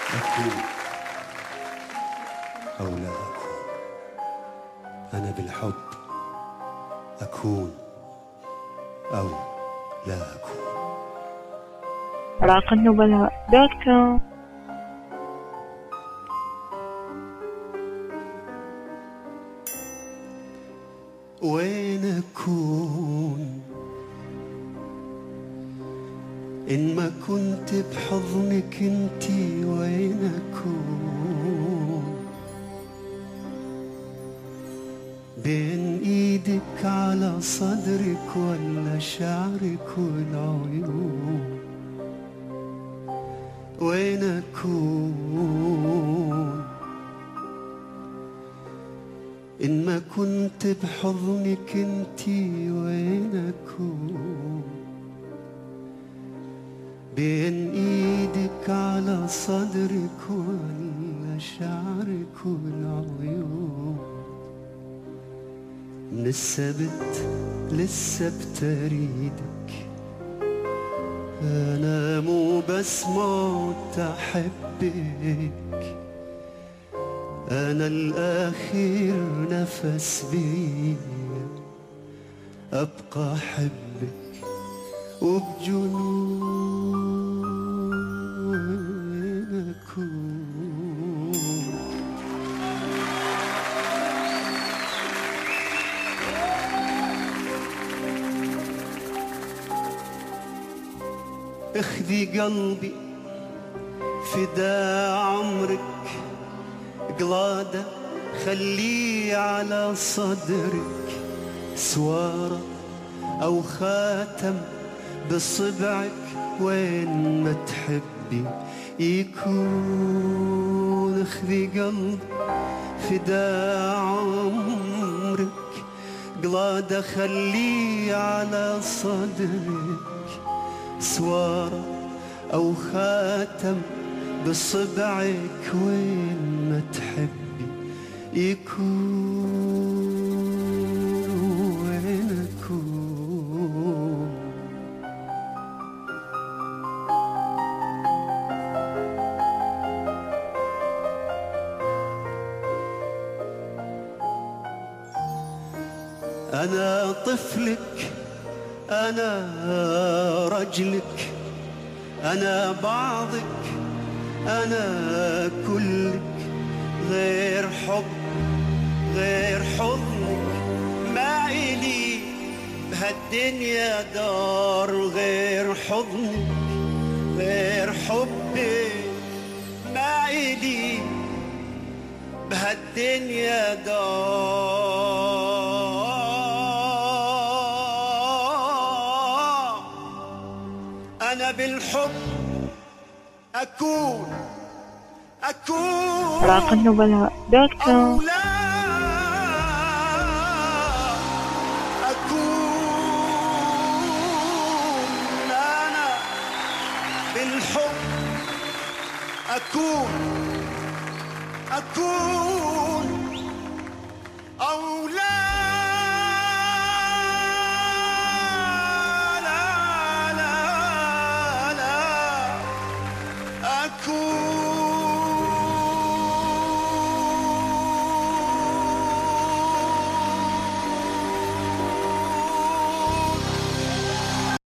أكون أو لا أكون. أنا بالحب أكون أو لا أكون. راق النبلاء .com. وين أكون إن ما كنت بحضنك انتي؟ وين أكون بين ايدك على صدرك ولا شعرك والعيون؟ وين أكون إن ما كنت بحضنك انتي؟ وين أكون بين ايدك على صدرك ولا شعرك والعيون؟ من السبت لسه بتريدك، أنا مو بس موت أحبك، أنا الآخر نفس بيا أبقى أحبك وبجنون. وين أكون اخذي قلبي فدا عمرك، قلادة خليه على صدرك، سوارة أو خاتم بصبعك، وين ما تحبي يكون. اخذي قلبي فدا عمرك، قلادة خليه على صدرك، سوارة أو خاتم بصبعك، وين ما تحبي يكون. وين أكون أنا طفلك، أنا رجلك، أنا بعضك، أنا كلك، غير حب غير حضنك ما إلي بهالدنيا دار، غير حضنك غير حبك ما إلي بهالدنيا دار. أنا بالحب أكون راق النبلاء .com. أو لا أكون. أنا بالحب أكون أو لا